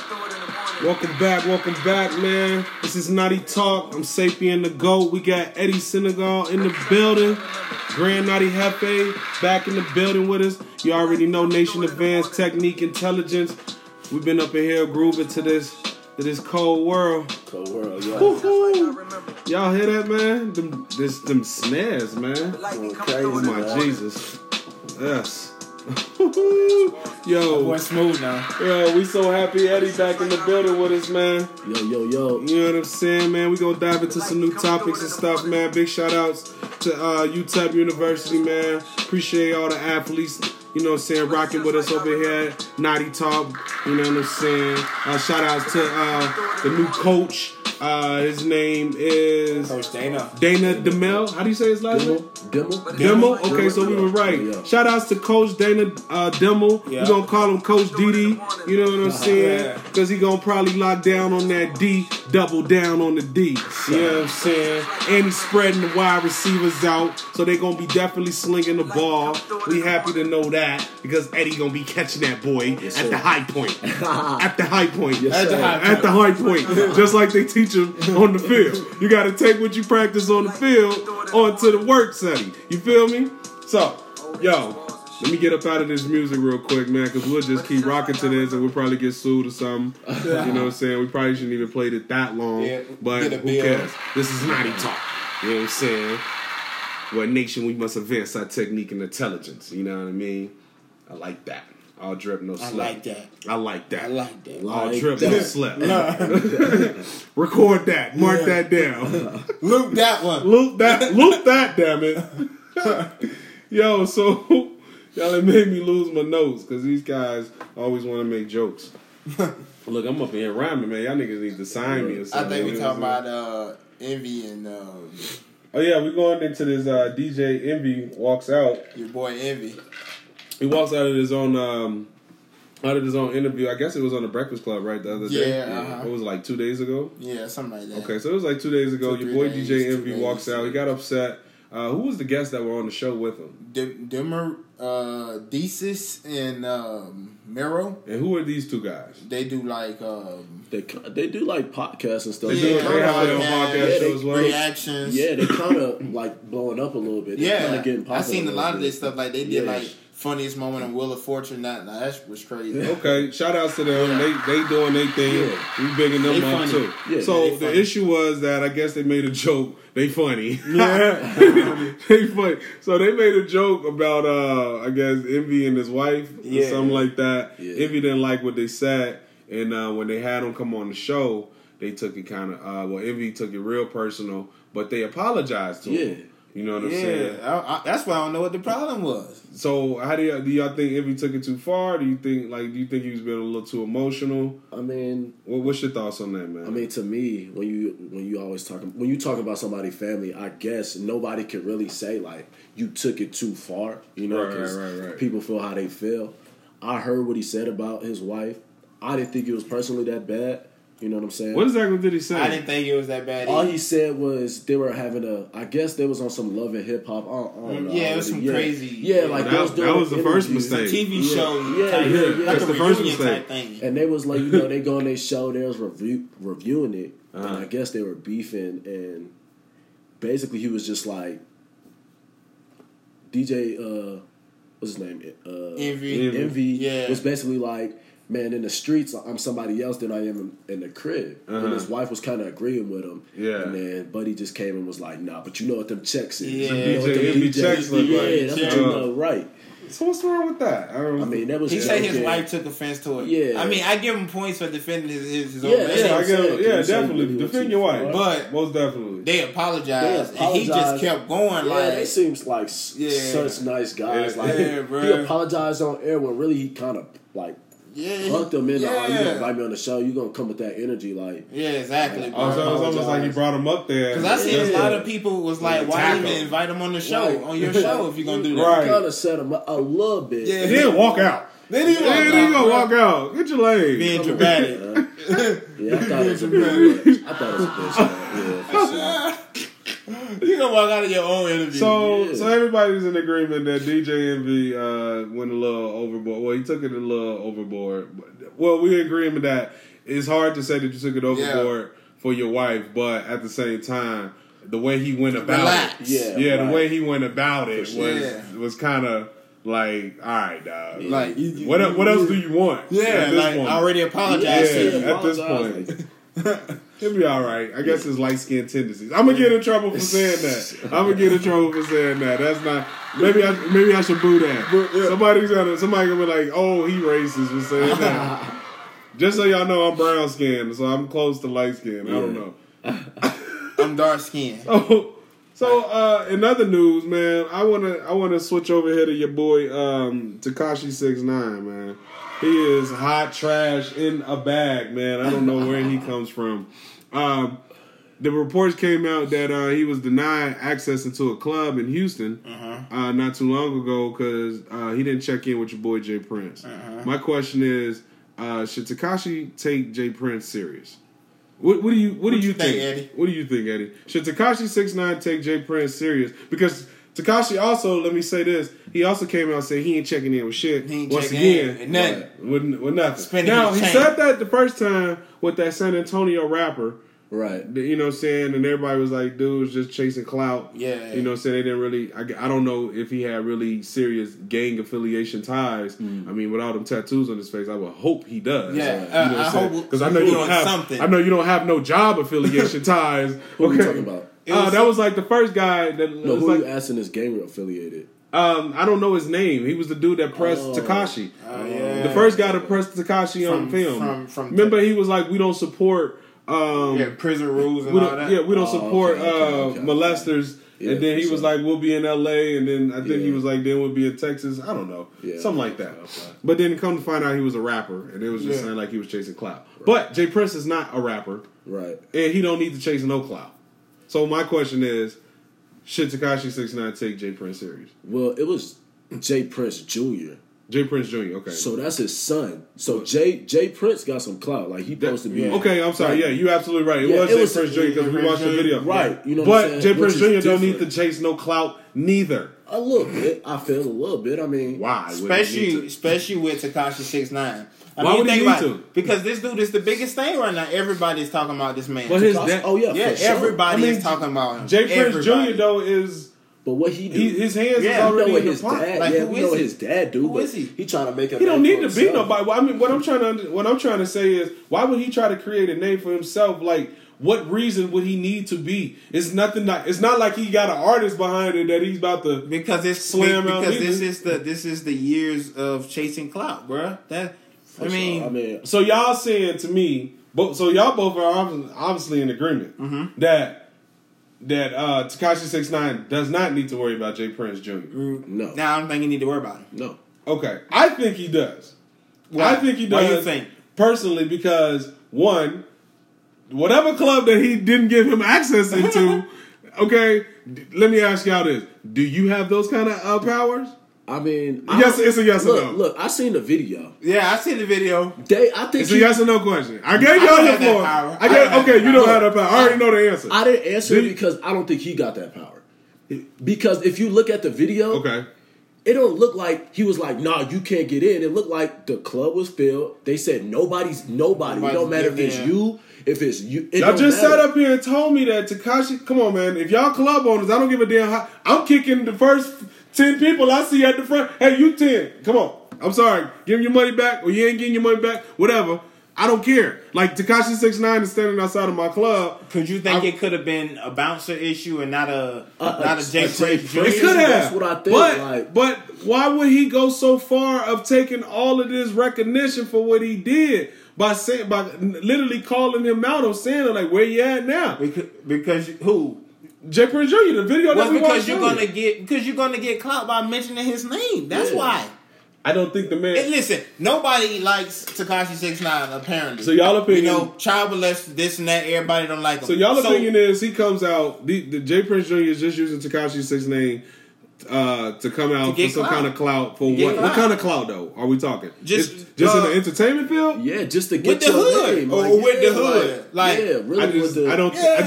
Welcome back, man. This is Naughty Talk. I'm Sapien the GOAT. We got Eddie Senegal in the building. Grand Naughty Hefe back in the building with us. You already know Nation Advanced Technique Intelligence. We've been up in here grooving to this cold world. Cold world, yeah. Woo-hoo. Y'all hear that, man? Them snares, man. Crazy, Oh my man. Jesus. Yes. Yo, boy smooth now. Yo, we so happy Eddie back in the building with us, man. Yo. You know what I'm saying, man? We gonna dive into some new topics and stuff, man. Big shout outs to UTEP University, man. Appreciate all the athletes, you know what I'm saying, rocking with us over here at Naughty Talk. You know what I'm saying? Shout outs to the new coach. His name is Coach Dana Demel. How do you say his last name? Dimmel? Okay, so we were right. Yeah. Shout outs to Coach Dana Dimmel. Yeah. We're going to call him Coach Didi. You know what I'm saying? Yeah. Because he going to probably lock down on that D, double down on the D. You know what I'm saying? And he's spreading the wide receivers out. So they're going to be definitely slinging the ball. We happy to know that because Eddie going to be catching that boy Yes, at sir. the high point. At the high point. Yes, At the sir. high At the high point. Just like they teach him on the field. You got to take what you practice on the field onto the work setting. You feel me? So, yo, let me get up out of this music real quick, man, because we'll just keep rocking to this and we'll probably get sued or something. You know what I'm saying? We probably shouldn't even played it that long. Yeah, but get a who bill. cares? This is Naughty Talk. You know what I'm saying? We're a nation, we must advance our technique and intelligence. You know what I mean? I like that. All drip, no slip. I like that. I like that. All Like drip, that. no slip. Record that. Mark that down. Loop that one. Loop that, damn it. Yo, so y'all it made me lose my notes because these guys always want to make jokes. Look, I'm up in here rhyming, man. Y'all niggas need to sign me or I something. think we You know talking what I'm about Envy and saying? Oh yeah, we going into this DJ Envy walks out. your boy Envy. He walks out of his own interview. I guess it was on the Breakfast Club, right, the other day? Yeah, uh-huh. It was like 2 days ago? Yeah, something like that. Okay, so it was like 2 days ago. 2, Your boy 3 DJ days, 2 Envy days. walks out. He got upset. Who was the guests that were on the show with him? Desis and Mero. And who are these two guys? They do like They do like podcasts and stuff. They have their own podcast show as well. reactions. Yeah, they kind of like blowing up a little bit. They kind Yeah, of getting popular. I seen a lot of bit. this stuff. Like they did like funniest moment on Wheel of Fortune. That was crazy. Okay, shout outs to them. Yeah. They doing their thing. Yeah. We bigging them They up funny. too. Yeah, So they the funny. issue was that I guess they made a joke. They funny. Yeah. They funny. So they made a joke about I guess Envy and his wife or Yeah. something like that. Yeah. Envy didn't like what they said, and when they had him come on the show, they took it kind of Envy took it real personal, but they apologized to him. You know what I'm saying? Yeah, that's why I don't know what the problem was. So how do y'all think Envy took it too far? Do you think he was being a little too emotional? I mean, What's your thoughts on that, man? I mean, to me, when you talk about somebody's family, I guess nobody can really say like you took it too far. You know, because Right. people feel how they feel. I heard what he said about his wife. I didn't think it was personally that bad. You know what I'm saying? What exactly did he say? I didn't think it was that bad. All either. he said was they were having I guess they was on some Love and Hip Hop. I don't know. Yeah, it was some crazy. Yeah, like they was that doing was the first interviews. mistake. TV show, Yeah, type, yeah, like that's a the first reunion mistake. type thing. And they was like, they go on their show, they was reviewing it, and I guess they were beefing, and basically he was just like, DJ, what's his name? Envy. Yeah. was basically like, man, in the streets, I'm somebody else than I am in the crib. And his wife was kind of agreeing with him. Yeah. And then Buddy just came and was like, nah, but you know what them checks is. Yeah. You know what them DJ Envy checks look yeah, like. that's what you know, right. So what's wrong with that? I mean, that was He said his joking. wife took offense to it. Yeah. I mean, I give him points for defending his own Yeah, man. that's what I I'm saying. get, Can yeah, you say definitely you defend too your wife, far? But most definitely. they apologized, They and he just apologized. kept going. Yeah, Like they seems like Yeah. such nice guys. Yeah. Like Yeah, he bro. apologized on air when really he kind of like yeah, hugged him in. yeah. You gonna invite me on the show? You gonna come with that energy? Like Yeah, exactly. Oh, so it was almost apologize. like he brought him up there. Because I seen a Yeah. lot of people was like, why Attack even him. invite him on the show, Right. on your show, if you're going to do that? Right. kind of set him up a little bit. Yeah. And then walk out. Then he Then he gonna walk out. Get your leg. being dramatic. Yeah, I thought it was a bitch. I thought it was a bitch. Yeah, for sure. You gonna walk out of your own interview. So everybody's in agreement that DJ Envy went a little overboard. Well, he took it a little overboard. Well, we're in agreement that it's hard to say that you took it overboard for your wife, but at the same time, the way he went about it, the way he went about it was kind of like, all right, dog. Like, what else do you want? Yeah, like point? I already apologized. At this point. He'll be all right. I guess his light skin tendencies. I'm gonna get in trouble for saying that. That's not. Maybe I should boo that. Somebody gonna be like, oh, he racist for saying that. Just so y'all know, I'm brown skinned, so I'm close to light skin. I don't know. I'm dark skinned. So in other news, man, I wanna switch over here to your boy Tekashi 6ix9ine, man. He is hot trash in a bag, man. I don't know where he comes from. The reports came out that he was denied access into a club in Houston not too long ago because he didn't check in with your boy Jay Prince. My question is, should Tekashi take Jay Prince serious? What do you think, Eddie? What do you think, Eddie? Should Tekashi 6ix9ine take Jay Prince serious? Because Tekashi also, let me say this, he also came out and said he ain't checking in with shit. Once again, with nothing. Now, he said that the first time with that San Antonio rapper. Right. You know what I'm saying? And everybody was like, dude's just chasing clout. Yeah. You know what I'm saying? They didn't really, I don't know if he had really serious gang affiliation ties. I mean, with all them tattoos on his face, I would hope he does. Yeah. You know I hope. Because I know you don't have something. I know you don't have no job affiliation ties. Who are you talking about? That was like the first guy that. No, who are you asking is gang affiliated? I don't know his name. He was the dude that pressed Tekashi. The first guy that pressed Tekashi on film. Remember, he was like, we don't support. Prison rules and all that. Yeah, we don't support molesters. Yeah, and then he was like, we'll be in LA. And then I think he was like, then we'll be in Texas. I don't know. Yeah. Something like that. Okay. But then come to find out he was a rapper. And it was just saying like he was chasing clout. Right. But Jay Prince is not a rapper. Right. And he don't need to chase no clout. So my question is, should Tekashi 6ix9ine take Jay Prince serious? Well, it was Jay Prince Jr. Jay Prince Jr., okay. So that's his son. So Jay Prince got some clout. Like, he supposed to be... Okay, I'm sorry. Right. Yeah, you're absolutely right. It was Jay Prince Jr. because we watched the video. Right. You know but Jay Prince Jr. don't need to chase no clout neither. A little bit. I feel a little bit. I mean... Why? Especially with Tekashi 6ix9ine. Why would he need to? Because this dude is the biggest thing right now. Everybody's talking about this man. Well, everybody is talking about him. Jay Prince Jr. though is... But what he do? His hands is already in the pot. We know what his dad do. Who is he? He trying to make a. He don't need to be nobody. I mean, what I'm trying to say is, why would he try to create a name for himself? Like, what reason would he need to be? It's nothing. It's not like he got an artist behind it that he's about to slam out. Because this is the years of chasing clout, bruh. I mean, so y'all saying to me, so y'all both are obviously in agreement that Tekashi 6ix9ine does not need to worry about Jay Prince Jr. No. Now I don't think he need to worry about him. No. Okay. I think he does. Why? I think he does. Why do you think? Personally, because one, whatever club that he didn't give him access into, okay, let me ask y'all this. Do you have those kind of powers? I mean, yes, it's a yes or no. Look, I seen the video. Yeah, I seen the video. I think it's a yes or no question. I gave y'all the floor. Okay, you don't have that power. I already know the answer. I didn't answer it because I don't think he got that power. Because if you look at the video, okay, it don't look like he was like, nah, you can't get in. It looked like the club was filled. They said nobody. It don't matter if it's you. If it's you, y'all just sat up here and told me that Tekashi. Come on, man. If y'all club owners, I don't give a damn how. I'm kicking the first 10 people I see at the front. Hey, you 10. Come on. I'm sorry. Give me your money back, or you ain't getting your money back. Whatever. I don't care. Like, Tekashi 6ix9ine is standing outside of my club. Could you think it could have been a bouncer issue and not a Jay Prince Jr.? It could have. That's what I think. But why would he go so far of taking all of this recognition for what he did by literally calling him out on saying, like, where you at now? Because who? Jay Prince Jr. The video that we watched. Because you're gonna get clout by mentioning his name. That's why. I don't think the man. And listen, nobody likes Tekashi 6ix9ine apparently. So y'all opinion, child molest, this and that. Everybody don't like him. So y'all opinion is he comes out. The Jay Prince Jr. is just using Tekashi 6ix9ine name to come out for some kind of clout. For what? What kind of clout though? Are we talking? Just in the entertainment field? Yeah, just to get with the hood name. or with the hood. Really.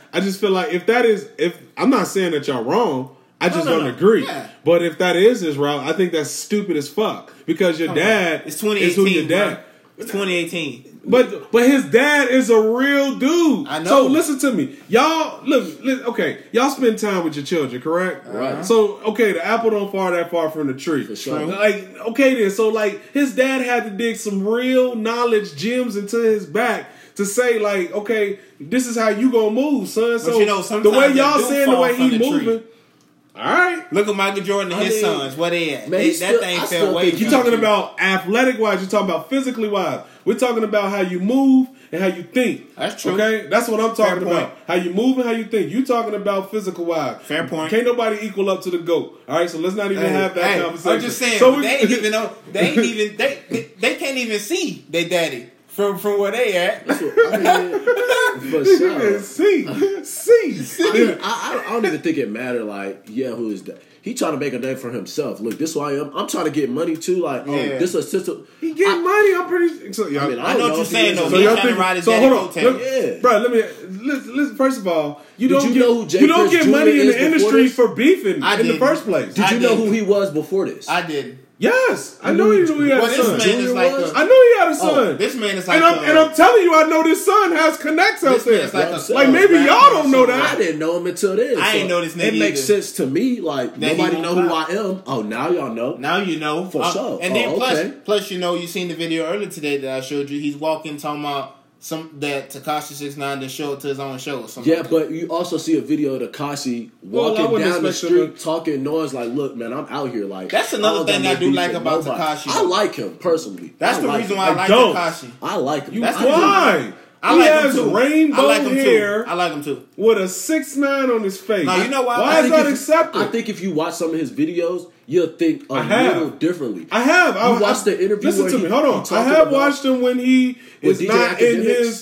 I just feel like if I'm not saying that y'all wrong, I just don't agree. Yeah. But if that is his route, I think that's stupid as fuck because your dad is who your dad. Bro. It's 2018. But his dad is a real dude. I know. So listen to me, y'all. Look, okay, y'all spend time with your children, correct? Right. So okay, the apple don't fall that far from the tree. For sure. Like okay, then. So like his dad had to dig some real knowledge gems into his back to say like, okay, this is how you gonna move, son. So the way y'all saying the way he moving. All right. Look at Michael Jordan and his sons. Where they at? Man, that thing fell way. You talking about athletic wise? You talking about physically wise? We're talking about how you move and how you think. That's true. Okay, that's what I'm talking about. How you move and how you think. You talking about physical wise? Fair point. Can't nobody equal up to the GOAT. All right, so let's not even have that conversation. I'm just saying. So they ain't even know. They ain't even. They can't even see their daddy. From where they at. For sure. See. I don't even think it mattered. Like, who is that? He trying to make a name for himself. Look, this is who I am. I'm trying to get money too. Like, this assistant. He getting money. I'm pretty. So, I know what you're saying though. He's trying to ride his daddy coattail. Bro, listen. First of all, you don't get money in the industry for beefing in the first place. Did you know who he was before this? I did. Yes, I know he had a son. This man is like I know he had a son. This man is like, and I'm telling you, I know this son has connects out there. Like maybe y'all don't know that. I didn't know him until this. I didn't know this nigga. It makes sense to me. Like nobody know who I am. Oh, now y'all know. Now you know for sure. And then plus, you seen the video earlier today that I showed you. He's walking, talking about that Tekashi 6ix9ine didn't show it to his own show or something. Yeah, but you also see a video of Tekashi walking down the street talking noise like, look, man, I'm out here. Like that's another thing I do like about Tekashi. I like him personally. That's the reason why I like Tekashi. I like him. That's why. He has rainbow hair. I like him too. With a 6ix9ine on his face. Now, you know why? Why is that accepted? I think if you watch some of his videos, you'll think a little differently. I have. You watched the interview. Listen to me. Hold on. I have watched him when he is not in his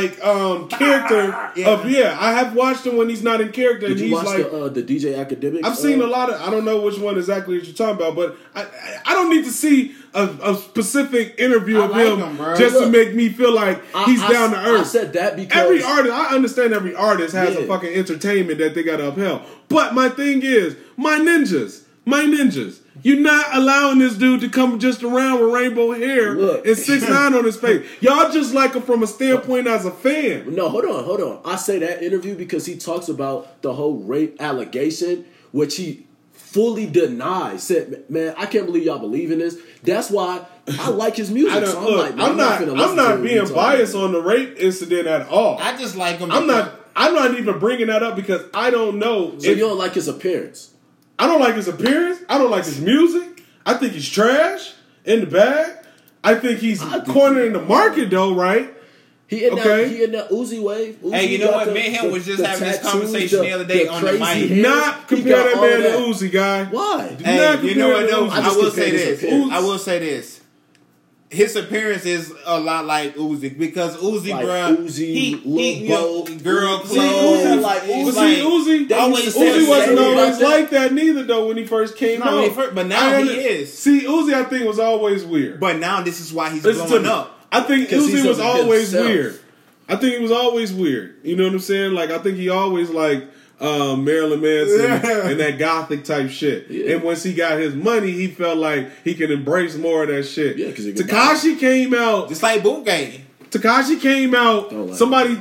character of I have watched him when he's not in character. Did you watch the DJ Academics? I've seen a lot of. I don't know which one exactly that you're talking about, but I don't need to see a specific interview of him just to make me feel like he's down to earth. I said that because every artist, I understand every artist has a fucking entertainment that they got to uphold. But my thing is, my ninjas. You're not allowing this dude to come just around with rainbow hair and 6ix9ine on his face. Y'all just like him from a standpoint as a fan. No, hold on. I say that interview because he talks about the whole rape allegation, which he fully denies. Said, man, I can't believe y'all believe in this. That's why I like his music. I'm not being biased on the rape incident at all. I just like him. I'm not even bringing that up because I don't know. So you don't like his appearance? I don't like his appearance. I don't like his music. I think he's trash in the bag. I think he's cornering the market though, right? He in that Uzi wave. Hey, you know what? Me and him was just having this conversation the other day on the mic. Not compare that man to Uzi, guy. Why? Hey, you know what though? I will say this. His appearance is a lot like Uzi because Uzi, bro, he girl clothes. Uzi wasn't always like that neither though when he first came out. But now he is. See, Uzi, I think was always weird. But now this is why he's blowing up. I think Uzi was always weird. I think he was always weird. You know what I'm saying? Like I think he always like Marilyn Manson and that gothic type shit. Yeah. And once he got his money, he felt like he could embrace more of that shit. Yeah, Tekashi came out just like Boot Gang. Tekashi came out. Somebody.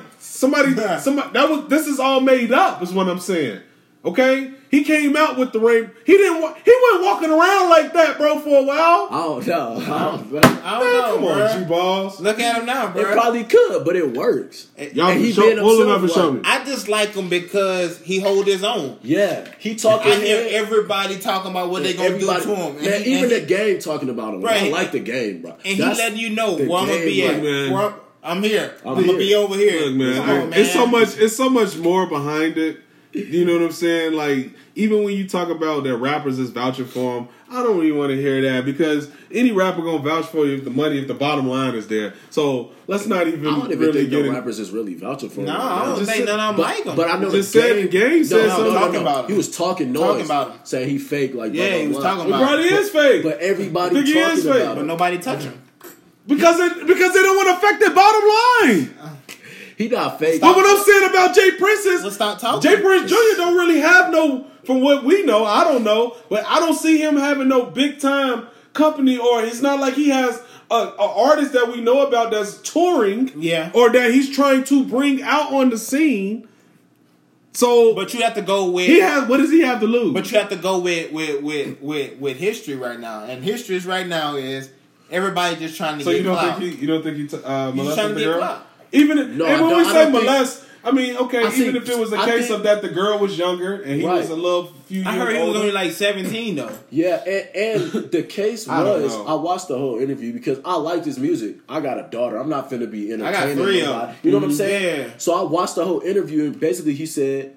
This is all made up. Is what I'm saying. Okay, he came out with the rape. He wasn't walking around like that, bro, for a while. I don't know. Come on, G-Balls. Look at him now, bro. It probably could, but it works. Y'all pull him up and show me. I just like him because he hold his own. Yeah, he talking. I hear everybody talking about what they gonna do to him. And even the game talking about him. Right. I like the game, bro. And he letting you know where I'm gonna be at. I'm here. I'm gonna be over here. Look, man, it's so much more behind it. You know what I'm saying? Like, even when you talk about that rappers is vouching for him, I don't really want to hear that because any rapper gonna vouch for you if the bottom line is there. So let's not even. I don't even think no rappers is really vouching for him. No, I don't think none of them like him. But I know just said the game said something about him. He was talking about him, saying he fake. Like he was talking about. He probably is fake, but everybody talking about him. But nobody touch him because they don't want to affect their bottom line. He not fake. But what I'm saying about Jay Prince is, let's stop talking. Jay Prince Jr. don't really have no, from what we know, I don't know, but I don't see him having no big time company, or it's not like he has an artist that we know about that's touring, or that he's trying to bring out on the scene. So, but you have to go with what does he have to lose? But you have to go with history right now, and history right now is everybody just trying to get clout. So you don't think he molested the girl? Clout. Even and when we say molest, I mean, okay, even if it was a case of that the girl was younger and he was a little few years older. I heard he was only like 17 though. Yeah, and the case was I watched the whole interview because I liked his music. I got a daughter. I'm not finna be entertaining. I got 3 of them. You know what I'm saying? Yeah. So I watched the whole interview and basically he said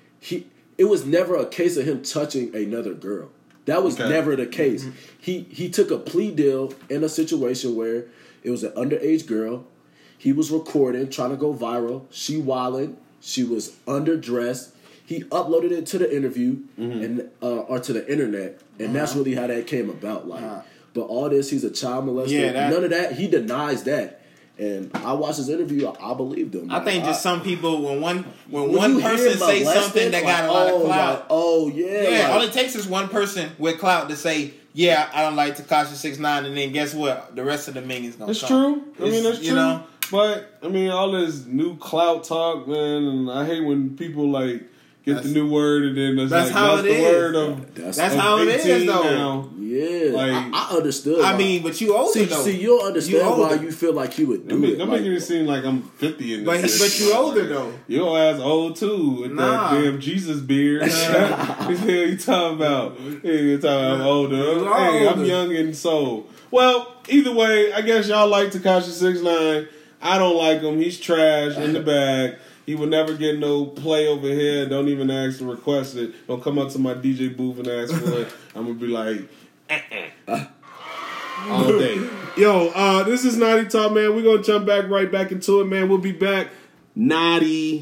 it was never a case of him touching another girl. That was never the case. Mm-hmm. He took a plea deal in a situation where it was an underage girl. He was recording, trying to go viral. She wilded. She was underdressed. He uploaded it to the interview and or to the internet, and that's really how that came about. But all this, he's a child molester. Yeah, none of that. He denies that. And I watched his interview. I believed him. I think just some people when one person say something that got a lot of clout. All it takes is one person with clout to say, "Yeah, I don't like Tekashi 6ix9ine," and then guess what? The rest of the millions gonna. That's true. I mean, that's true. You know? But I mean, all this new clout talk, man, and I hate when people like get the new word and then that's how it is. Word of that's how it is, though. Now. Yeah, like, I understood. I mean, but you older though. See, you don't understand why you feel like you would do it. Don't make it seem like I'm 50 in this. But you older though. Your ass old too with that damn Jesus beard. What the hell you talking about? You talking about I'm older? Hey, I'm young in soul. Well, either way, I guess y'all like Tekashi 6ix9ine. I don't like him. He's trash in the bag. He will never get no play over here. Don't even ask to request it. Don't come up to my DJ booth and ask for it. I'm going to be like, all day. Yo, this is Naughty Talk, man. We're going to jump right back into it, man. We'll be back. Naughty.